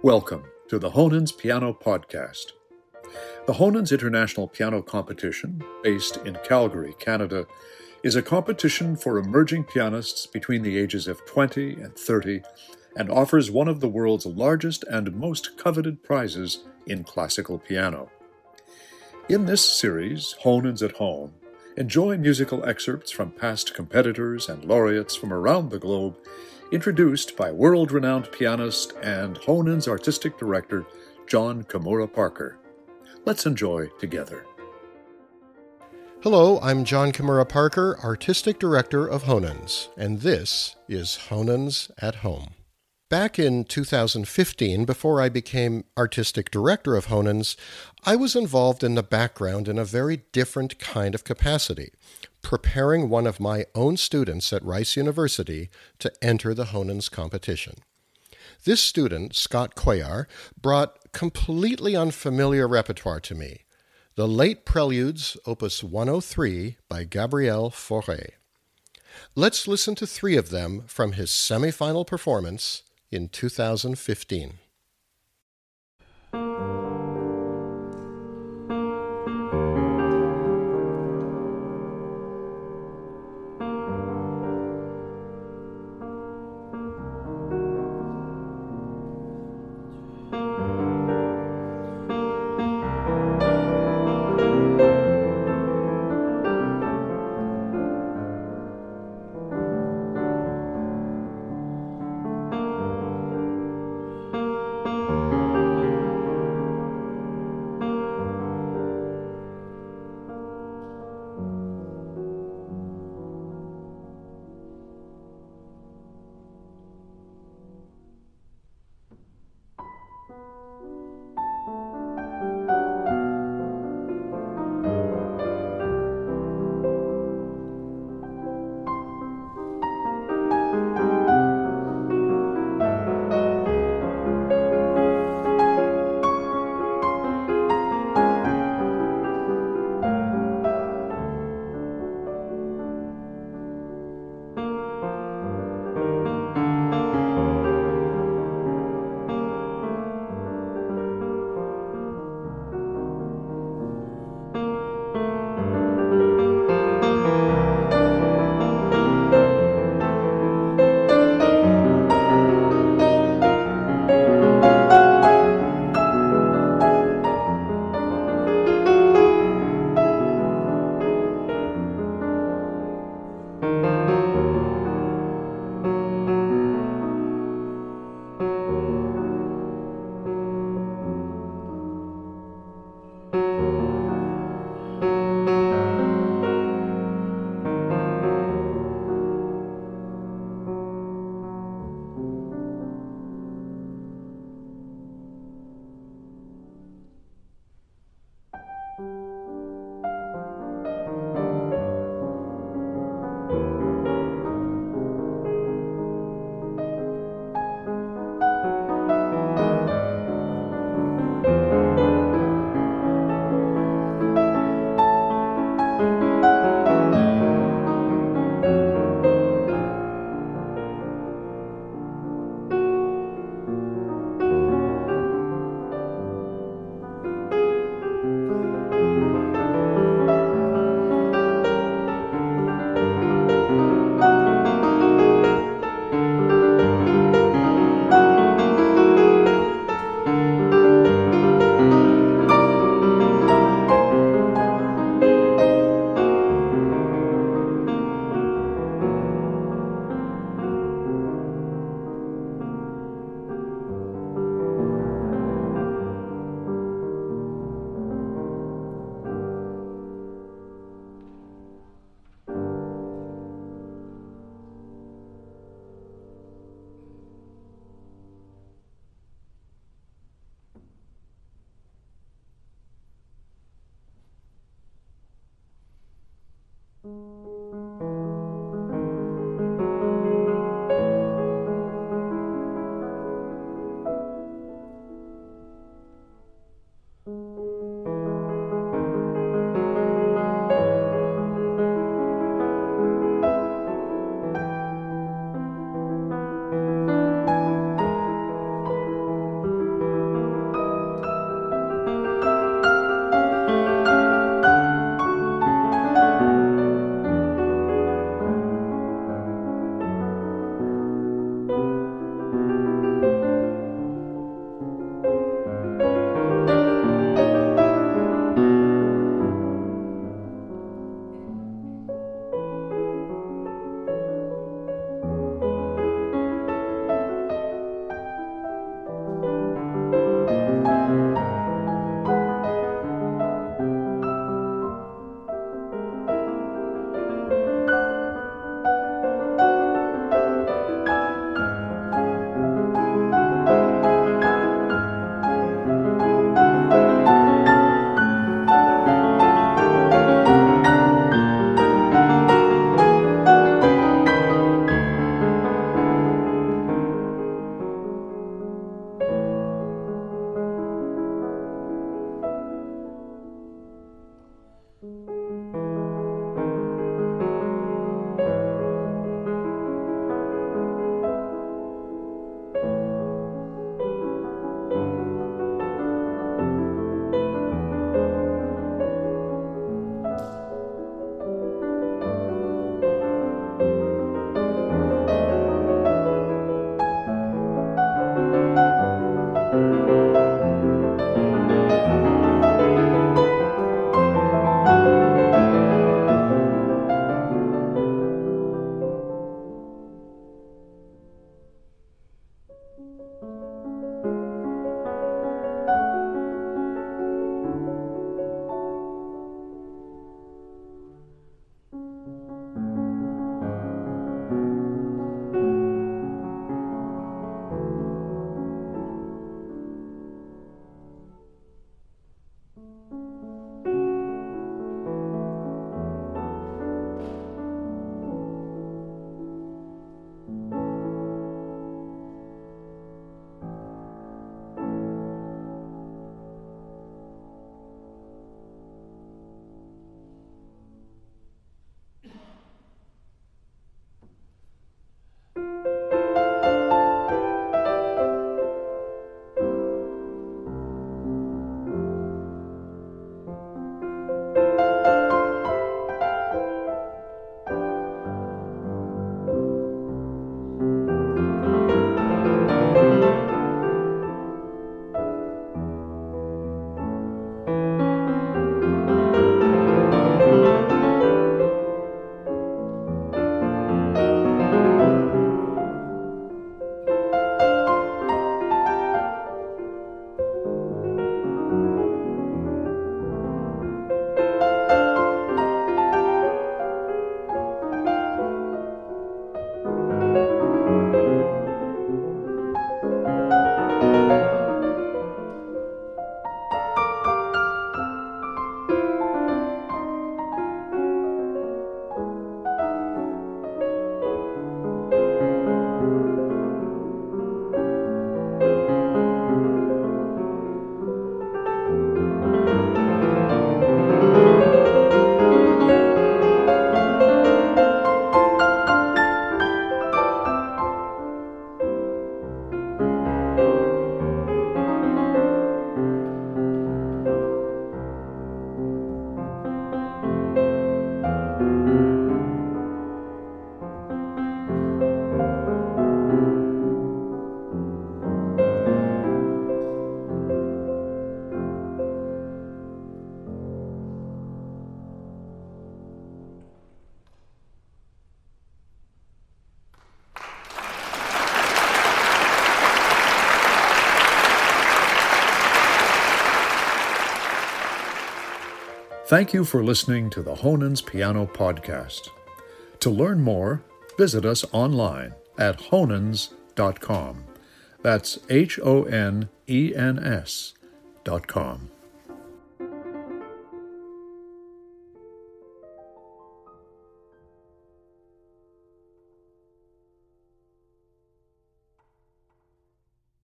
Welcome to the Honens Piano Podcast. The Honens International Piano Competition, based in Calgary, Canada, is a competition for emerging pianists between the ages of 20 and 30 and offers one of the world's largest and most coveted prizes in classical piano. In this series, Honens at Home, enjoy musical excerpts from past competitors and laureates from around the globe, introduced by world-renowned pianist and Honens artistic director John Kimura Parker. Let's enjoy together. Hello, I'm John Kimura Parker, artistic director of Honens, and this is Honens at Home. Back in 2015, before I became artistic director of Honens, I was involved in the background in a very different kind of capacity, preparing one of my own students at Rice University to enter the Honens competition. This student, Scott Cuellar, brought completely unfamiliar repertoire to me, the Late Preludes, Opus 103 by Gabriel Fauré. Let's listen to three of them from his semifinal performance in 2015. Thank you for listening to the Honens Piano Podcast. To learn more, visit us online at honens.com. That's HONENS.com.